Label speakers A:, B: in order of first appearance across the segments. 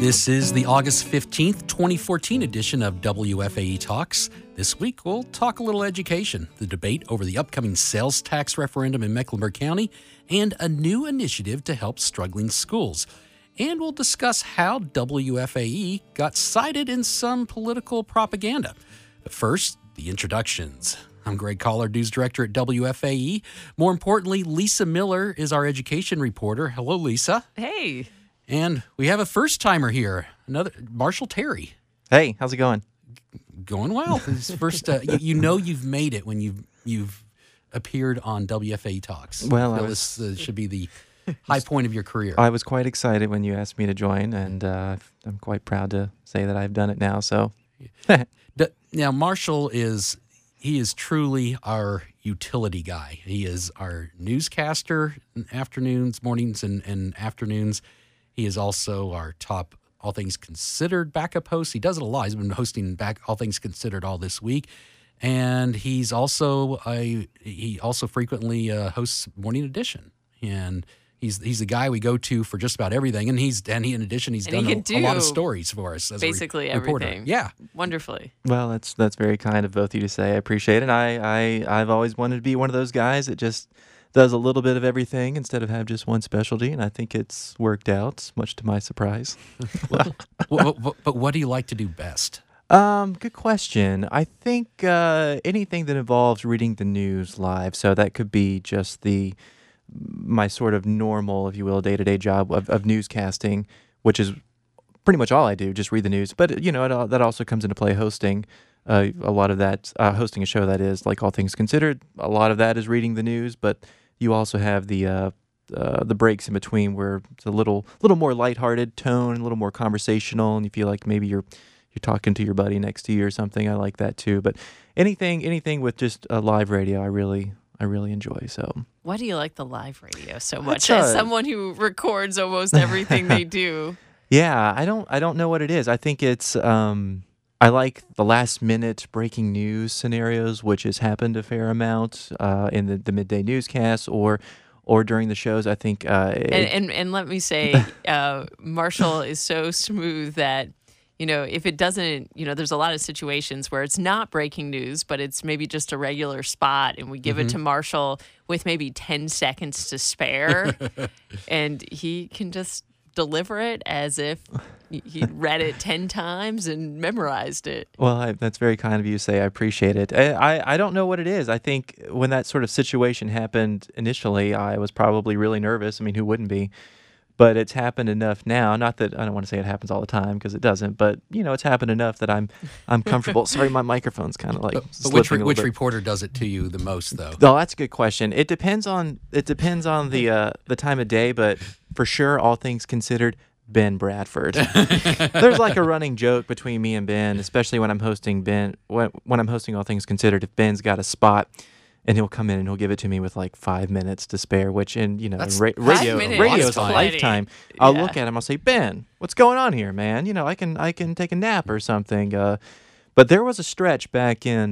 A: This is the August 15th, 2014 edition of WFAE Talks. This week, we'll talk a little education, the debate over the upcoming sales tax referendum in Mecklenburg County, and a new initiative to help struggling schools. And we'll discuss how WFAE got cited in some political propaganda. But first, the introductions. I'm Greg Collard, news director at WFAE. More importantly, Lisa Miller is our education reporter. Hello, Lisa.
B: Hey.
A: And we have a first-timer here, another Marshall Terry.
C: Hey, how's it going?
A: Going well. It's first, you know you've made it when you've appeared on WFAE Talks.
C: Well,
A: this should be the high point of your career.
C: I was quite excited when you asked me to join, and I'm quite proud to say that I've done it now. So,
A: now Marshall is truly our utility guy. He is our newscaster in afternoons, mornings, and afternoons. He is also our top All Things Considered backup host. He does it a lot. He's been hosting back All Things Considered all this week. And he also frequently hosts Morning Edition. And he's the guy we go to for just about everything. And in addition, he's done a lot of stories for us as
B: basically
A: a reporter.
B: Everything.
A: Yeah.
B: Wonderfully.
C: Well, that's very kind of both of you to say. I appreciate it. And I've always wanted to be one of those guys that just does a little bit of everything instead of have just one specialty, and I think it's worked out, much to my surprise.
A: But what do you like to do best?
C: Good question. I think anything that involves reading the news live, so that could be just my sort of normal, if you will, day-to-day job of newscasting, which is pretty much all I do, just read the news. But, that also comes into play hosting. A lot of that, hosting a show that is, like All Things Considered, a lot of that is reading the news, but you also have the breaks in between where it's a little more lighthearted tone, a little more conversational, and you feel like maybe you're talking to your buddy next to you or something. I like that too. But anything with just a live radio, I really enjoy. So
B: why do you like the live radio so much? As someone who records almost everything they do.
C: Yeah, I don't know what it is. I think it's I like the last-minute breaking news scenarios, which has happened a fair amount in the midday newscasts or during the shows. I think,
B: and let me say, Marshall is so smooth that if it doesn't, there's a lot of situations where it's not breaking news, but it's maybe just a regular spot, and we give it to Marshall with maybe 10 seconds to spare, and he can just deliver it as if he read it 10 times and memorized it.
C: Well, that's very kind of you to say. I appreciate it. I don't know what it is. I think when that sort of situation happened initially, I was probably really nervous. I mean, who wouldn't be? But it's happened enough now. Not that I don't want to say it happens all the time because it doesn't. But it's happened enough that I'm comfortable. Sorry, my microphone's kind of like.
A: But which reporter does it to you the most, though?
C: Oh, that's a good question. It depends on the time of day, but for sure, All Things Considered, Ben Bradford. There's like a running joke between me and Ben, especially when I'm hosting when I'm hosting All Things Considered. If Ben's got a spot, and he'll come in and he'll give it to me with like 5 minutes to spare, which radio's a lifetime. I'll look at him, I'll say, Ben, what's going on here, man? I can take a nap or something. But there was a stretch back in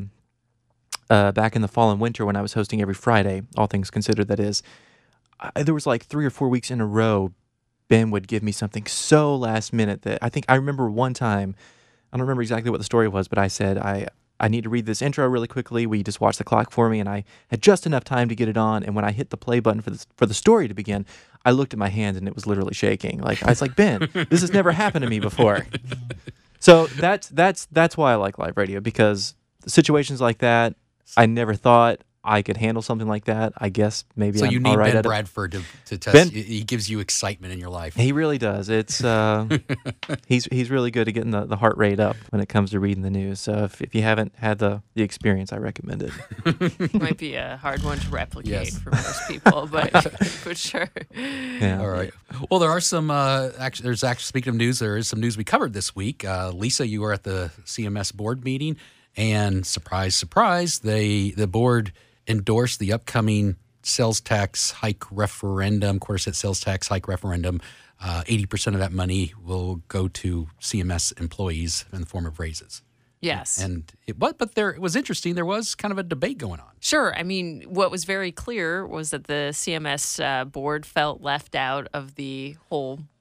C: the fall and winter when I was hosting every Friday, All Things Considered, that is. There was like 3 or 4 weeks in a row, Ben would give me something so last minute that I remember one time, I don't remember exactly what the story was, but I said, I need to read this intro really quickly. Will you just watch the clock for me? And I had just enough time to get it on. And when I hit the play button for the story to begin, I looked at my hands and it was literally shaking. Like I was like, Ben, this has never happened to me before. So that's why I like live radio, because situations like that, I never thought I could handle something like that. I guess maybe
A: so.
C: I'm
A: You need
C: all right
A: Ben Bradford to test.
C: Ben,
A: he gives you excitement in your life.
C: He really does. It's he's really good at getting the heart rate up when it comes to reading the news. So if you haven't had the experience, I recommend it.
B: Might be a hard one to replicate for most people, but for sure.
C: Yeah.
A: All right. Well, there are some. Speaking of news, there is some news we covered this week. Lisa, you were at the CMS board meeting, and surprise, surprise, the board endorsed the upcoming sales tax hike referendum, quarter cent sales tax hike referendum. 80% of that money will go to CMS employees in the form of raises.
B: Yes.
A: But it was interesting. There was kind of a debate going on.
B: Sure. I mean, what was very clear was that the CMS board felt left out of the whole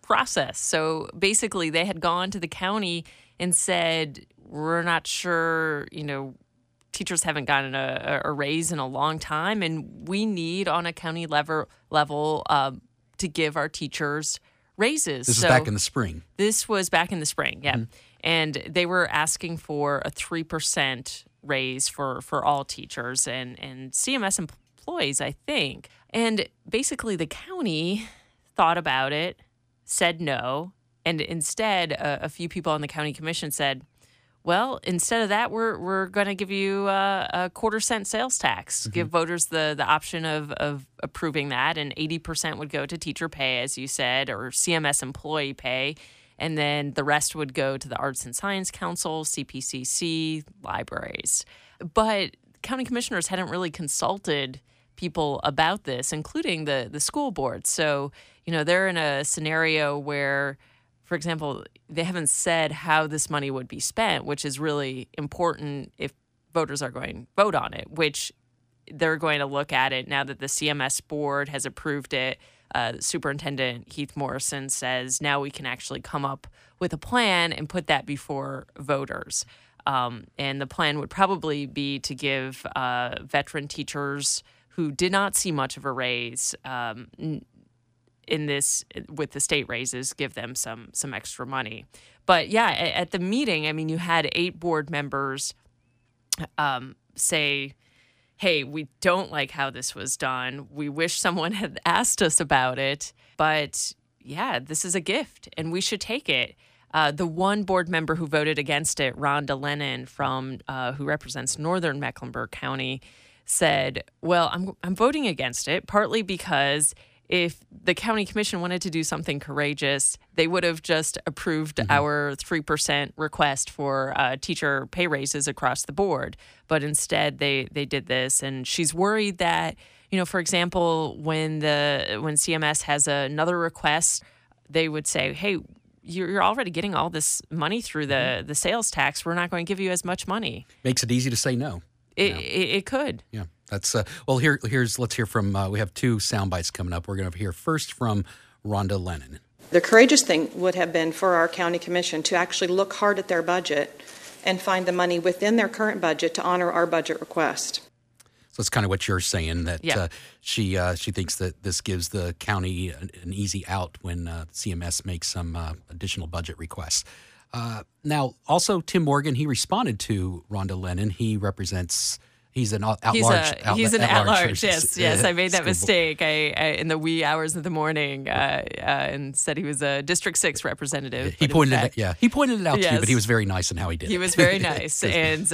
B: process. So basically, they had gone to the county and said, we're not sure, teachers haven't gotten a raise in a long time, and we need on a county level to give our teachers raises.
A: This is back in the spring.
B: This was back in the spring, yeah. Mm-hmm. And they were asking for a 3% raise for all teachers and CMS employees, I think. And basically the county thought about it, said no, and instead a few people on the county commission said, well, instead of that, we're going to give you a quarter-cent sales tax, give voters the option of approving that, and 80% would go to teacher pay, as you said, or CMS employee pay, and then the rest would go to the Arts and Science Council, CPCC, libraries. But county commissioners hadn't really consulted people about this, including the school board. So, they're in a scenario where, for example, they haven't said how this money would be spent, which is really important if voters are going to vote on it, which they're going to look at it now that the CMS board has approved it. Superintendent Heath Morrison says now we can actually come up with a plan and put that before voters. And the plan would probably be to give veteran teachers who did not see much of a raise in this with the state raises, give them some extra money. But yeah, at the meeting, you had 8 board members say, hey, we don't like how this was done. We wish someone had asked us about it. But yeah, this is a gift and we should take it. The one board member who voted against it, Rhonda Lennon, who represents Northern Mecklenburg County, said, well, I'm voting against it, partly because if the county commission wanted to do something courageous, they would have just approved our 3% request for teacher pay raises across the board. But instead, they did this. And she's worried that, for example, when CMS has another request, they would say, hey, you're already getting all this money through the sales tax. We're not going to give you as much money.
A: Makes it easy to say no.
B: It could.
A: Yeah. That's let's hear from, we have 2 sound bites coming up. We're going to hear first from Rhonda Lennon.
D: The courageous thing would have been for our county commission to actually look hard at their budget and find the money within their current budget to honor our budget request.
A: So that's kind of what you're saying, that she thinks that this gives the county an easy out when CMS makes some additional budget requests. Now, also Tim Morgan, he responded to Rhonda Lennon. He represents... He's an at-large.
B: He's an at-large. Yes. I made that mistake. I in the wee hours of the morning, and said he was a District 6 representative.
A: He pointed it out to you, but he was very nice in how he did it.
B: He was very nice, and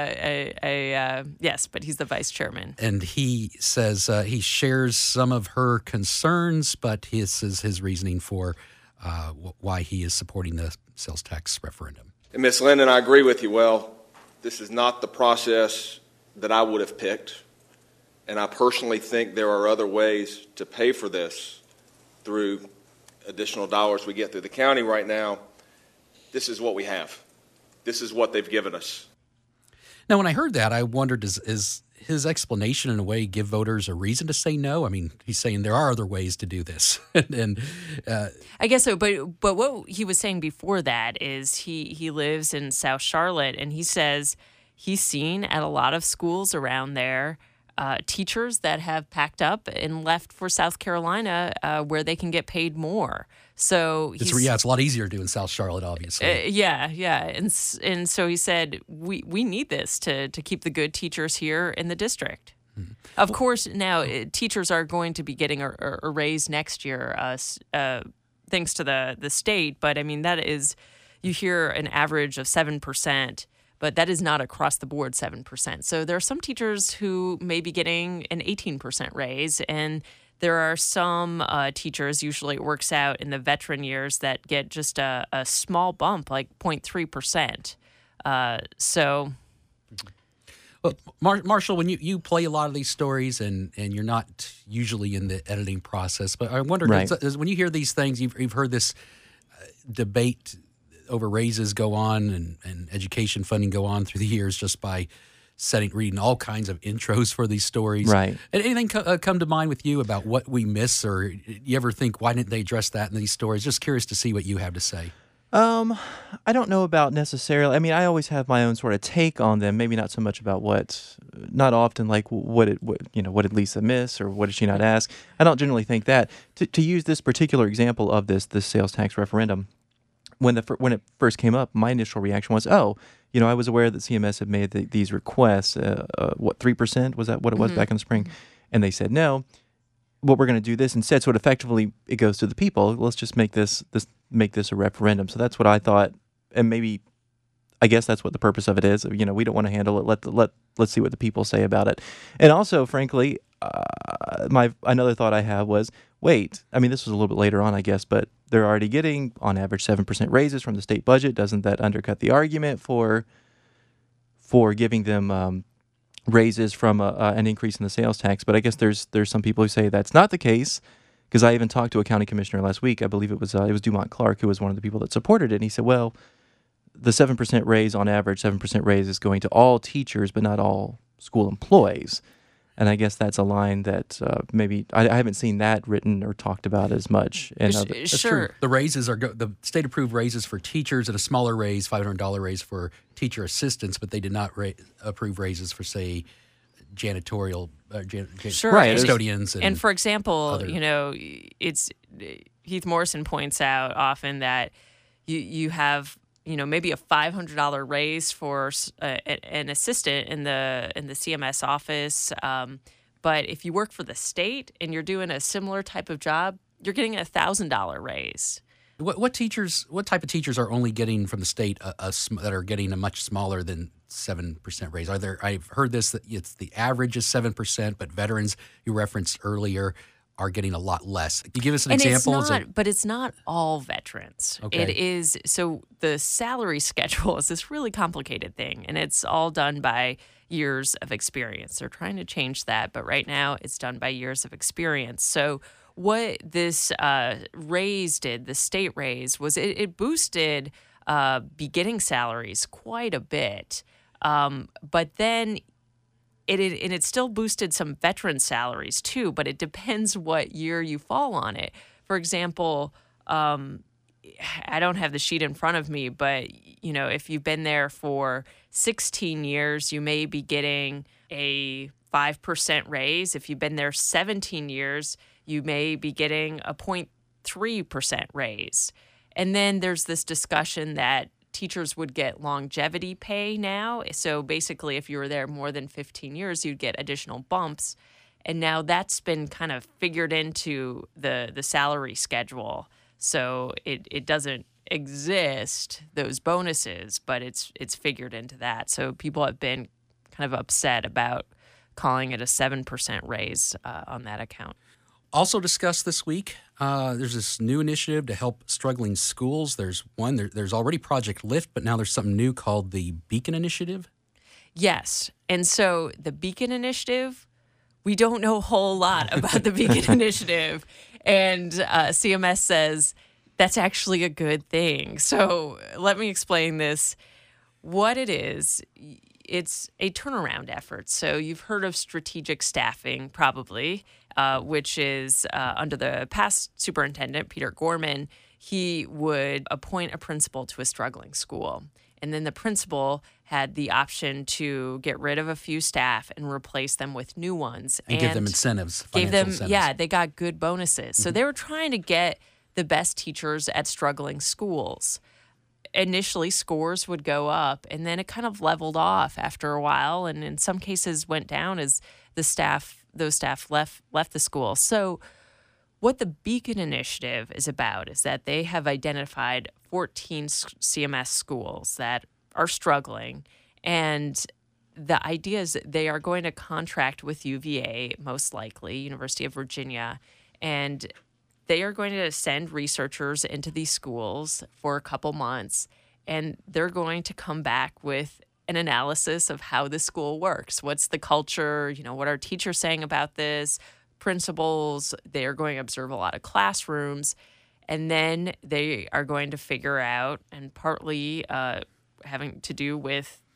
B: yes, but he's the vice chairman.
A: And he says he shares some of her concerns, but this is his reasoning for why he is supporting the sales tax referendum.
E: And Ms. Lennon, I agree with you. Well, this is not the process that I would have picked, and I personally think there are other ways to pay for this through additional dollars we get through the county right now. This is what we have. This is what they've given us.
A: Now, when I heard that, I wondered, is his explanation in a way give voters a reason to say no? He's saying there are other ways to do this. and
B: I guess so, but what he was saying before that is he lives in South Charlotte, and he says he's seen at a lot of schools around there teachers that have packed up and left for South Carolina where they can get paid more. So
A: it's a lot easier to do in South Charlotte, obviously.
B: Yeah. And so he said, we need this to keep the good teachers here in the district. Mm-hmm. Of course, now teachers are going to be getting a raise next year thanks to the state. But, that is, you hear an average of 7%. But that is not across the board 7%. So there are some teachers who may be getting an 18% raise, and there are some teachers, usually it works out in the veteran years, that get just a small bump, like 0.3%.
A: Well, Marshall, when you play a lot of these stories, and you're not usually in the editing process, but I wonder, when you hear these things, you've heard this debate over raises go on and education funding go on through the years just by reading all kinds of intros for these stories.
C: Right.
A: Anything come to mind with you about what we miss, or you ever think, why didn't they address that in these stories? Just curious to see what you have to say.
C: I don't know about necessarily. I mean, I always have my own sort of take on them. Maybe not so much about not often like what did Lisa miss or what did she not ask? I don't generally think that. To use this particular example of this sales tax referendum, when it first came up, my initial reaction was, I was aware that CMS had made these requests. 3%? Was that what it was back in the spring? And they said no. What we're going to do this instead, so it goes to the people. Let's just make this a referendum. So that's what I thought, and maybe I guess that's what the purpose of it is. We don't want to handle it. Let's see what the people say about it. And also, frankly, another thought I have was, wait. I mean, this was a little bit later on, I guess, but they're already getting on average 7% raises from the state budget. Doesn't that undercut the argument for giving them raises from an increase in the sales tax? But I guess there's some people who say that's not the case, because I even talked to a county commissioner last week. I believe it was Dumont Clark, who was one of the people that supported it. And he said, well, the 7% raise on average, 7% raise is going to all teachers, but not all school employees. And I guess that's a line that maybe I haven't seen that written or talked about as much.
A: That's true. The raises the state approved raises for teachers, and a smaller raise, $500 raise for teacher assistants, but they did not approve raises for, say, janitorial custodians.
B: And for example, it's Heath Morrison points out often that you have maybe a $500 raise for an assistant in the CMS office, but if you work for the state and you're doing a similar type of job, you're getting a $1,000 raise.
A: What type of teachers are only getting from the state that are getting a much smaller than 7% raise? I've heard this, that it's the average is 7%, but veterans you referenced earlier are getting a lot less. Can you give us an example?
B: But it's not all veterans.
A: Okay.
B: It is, so the salary schedule is this really complicated thing, and it's all done by years of experience. They're trying to change that, but right now it's done by years of experience. So what this raise did, the state raise, was it boosted beginning salaries quite a bit, but then it still boosted some veteran salaries too, but it depends what year you fall on it. For example, I don't have the sheet in front of me, but if you've been there for 16 years, you may be getting a 5% raise. If you've been there 17 years, you may be getting a 0.3% raise. And then there's this discussion that teachers would get longevity pay now. So basically, if you were there more than 15 years, you'd get additional bumps. And now that's been kind of figured into the salary schedule. So it doesn't exist, those bonuses, but it's figured into that. So people have been kind of upset about calling it a 7% raise on that account.
A: Also discussed this week, there's this new initiative to help struggling schools. There's already Project Lift, but now there's something new called the Beacon Initiative.
B: Yes. And so the Beacon Initiative, we don't know a whole lot about the Beacon Initiative. And CMS says that's actually a good thing. So let me explain this. What it is, it's a turnaround effort. So you've heard of strategic staffing, probably, which is under the past superintendent, Peter Gorman. He would appoint a principal to a struggling school. And then the principal had the option to get rid of a few staff and replace them with new ones.
A: And give them incentives, incentives.
B: Yeah, they got good bonuses. So they were trying to get the best teachers at struggling schools. Initially, scores would go up, and then it kind of leveled off after a while, and in some cases went down as those staff left the school. So what the Beacon Initiative is about is that they have identified 14 CMS schools that are struggling, and the idea is that they are going to contract with UVA, most likely, University of Virginia, and they are going to send researchers into these schools for a couple months, and they're going to come back with an analysis of how the school works. What's the culture? What are teachers saying about this? Principals. They are going to observe a lot of classrooms, and then they are going to figure out, and partly having to do with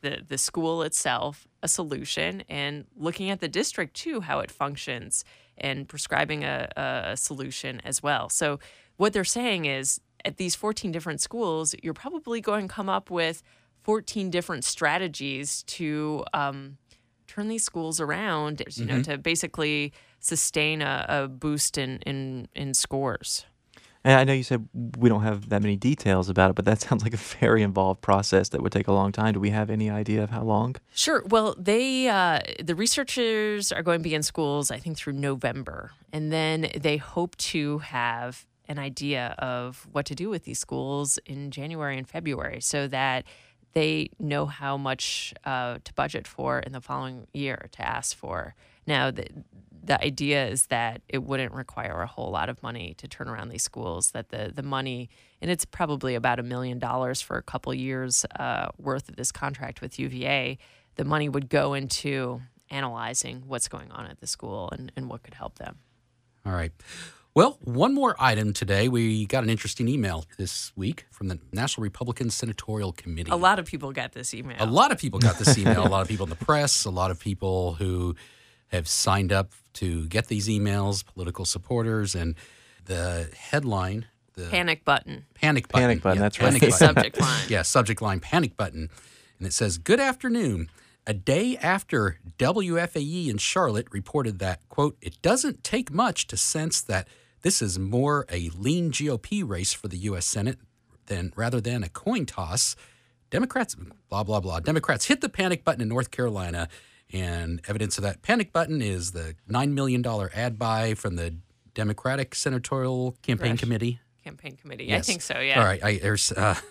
B: the school itself a solution, and looking at the district too, how it functions, and prescribing a solution as well. So what they're saying is at these 14 different schools, you're probably going to come up with 14 different strategies to turn these schools around, you know, to basically sustain a boost in scores.
C: And I know you said we don't have that many details about it, but that sounds like a very involved process that would take a long time. Do we have any idea of how long?
B: Sure. Well, the researchers are going to be in schools, I think, through November. And then they hope to have an idea of what to do with these schools in January and February so that they know how much to budget for in the following year, to ask for. Now, the idea is that it wouldn't require a whole lot of money to turn around these schools, that the money, and it's probably about $1 million for a couple years worth of this contract with UVA, the money would go into analyzing what's going on at the school and what could help them.
A: All right. Well, one more item today. We got an interesting email this week from the National Republican Senatorial Committee.
B: A lot of people got this email.
A: A lot of people got this email. A lot of people in the press, a lot of people who have signed up to get these emails, political supporters, and the headline, the
B: Panic button.
A: Panic button.
C: Panic button, that's
A: panic
C: right.
A: button.
B: Subject line.
A: Yeah, subject line, panic button. And it says, "Good afternoon. A day after WFAE in Charlotte reported that, quote, it doesn't take much to sense that this is more a lean GOP race for the U.S. Senate rather than a coin toss. Democrats, blah, blah, blah. Democrats hit the panic button in North Carolina, and evidence of that panic button is the $9 million ad buy from the Democratic Senatorial Campaign Committee."
B: Campaign committee.
A: Yes.
B: I think so, yeah.
A: All right. There's,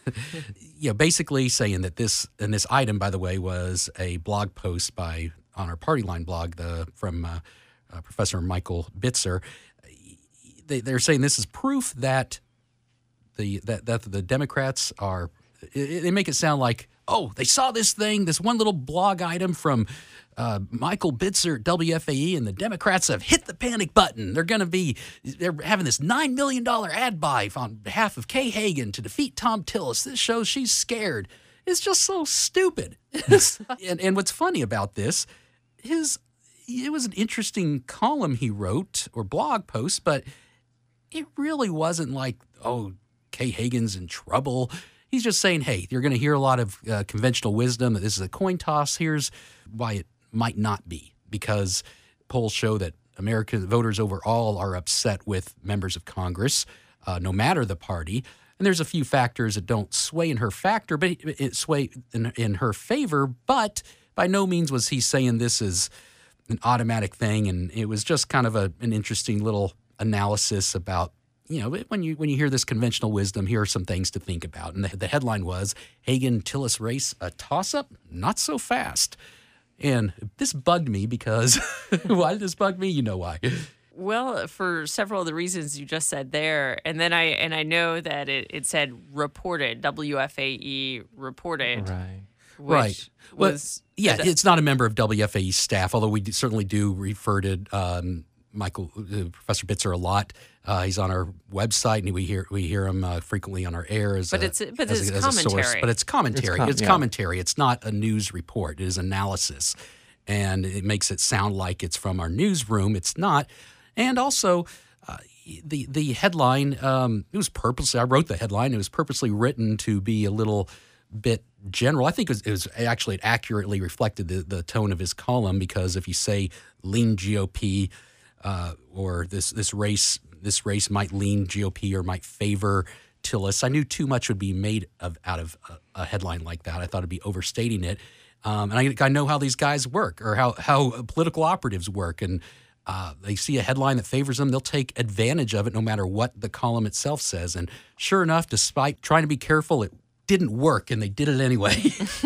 A: basically saying that this item, by the way, was a blog post on our Party Line blog from Professor Michael Bitzer. They're saying this is proof that the Democrats are. They make it sound like, oh, they saw this one little blog item from Michael Bitzer at WFAE, and the Democrats have hit the panic button. They're having this $9 million ad buy on behalf of Kay Hagan to defeat Tom Tillis. This shows she's scared. It's just so stupid. and what's funny about this is it was an interesting column he wrote or blog post, but it really wasn't like, oh, Kay Hagan's in trouble. He's just saying, hey, you're going to hear a lot of conventional wisdom that this is a coin toss. Here's why it might not be, because polls show that American voters overall are upset with members of Congress, no matter the party. And there's a few factors that don't sway in her sway in her favor, but by no means was he saying this is an automatic thing. And it was just kind of an interesting little analysis about, when you hear this conventional wisdom, here are some things to think about. And the headline was, Hagan-Tillis race, a toss-up? Not so fast. And this bugged me because, why did this bug me? You know why.
B: Well, for several of the reasons you just said there. And then I know that it said reported, WFAE reported.
C: Right.
B: Which was...
A: Yeah, it's not a member of WFAE's staff, although we certainly do refer to Professor Bitzer a lot. He's on our website, and we hear him frequently on our air as
B: it's
A: a
B: commentary.
A: source. But it's commentary. It's commentary. It's not a news report. It is analysis, and it makes it sound like it's from our newsroom. It's not. And also, the headline. It was purposely. I wrote the headline. It was purposely written to be a little bit general. I think it was actually, it accurately reflected the tone of his column, because if you say lean GOP. Or this race might lean GOP or might favor Tillis. I knew too much would be made out of a headline like that. I thought it'd be overstating it. And I know how these guys work, or how political operatives work. And they see a headline that favors them, they'll take advantage of it no matter what the column itself says. And sure enough, despite trying to be careful, it didn't work, and they did it anyway.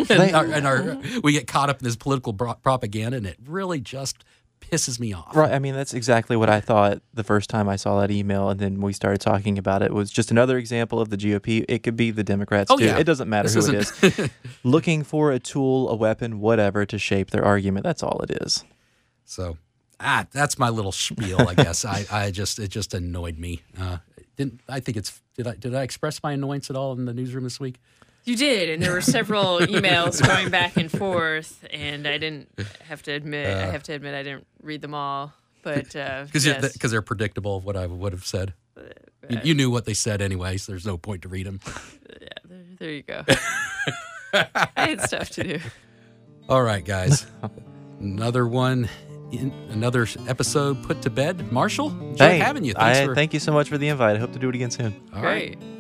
A: We get caught up in this political propaganda, and it really just pisses me off.
C: Right. I mean, that's exactly what I thought the first time I saw that email, and then we started talking about it. It was just another example of the GOP. It could be the Democrats, too.
A: Yeah.
C: It doesn't matter who it is. Looking for a tool, a weapon, whatever, to shape their argument. That's all it is.
A: So, that's my little spiel, I guess. It just annoyed me. Did I express my annoyance at all in the newsroom this week?
B: You did, and there were several emails going back and forth, and I have to admit I didn't read them all, but
A: because
B: yes.
A: they're predictable. What I would have said. You knew what they said anyway, so there's no point to read them.
B: Yeah, there you go. I had stuff to do.
A: All right, guys. Another episode put to bed. Marshall, enjoyed having you.
C: Thank you so much for the invite. I hope to do it again soon.
A: All
B: Great.
A: right.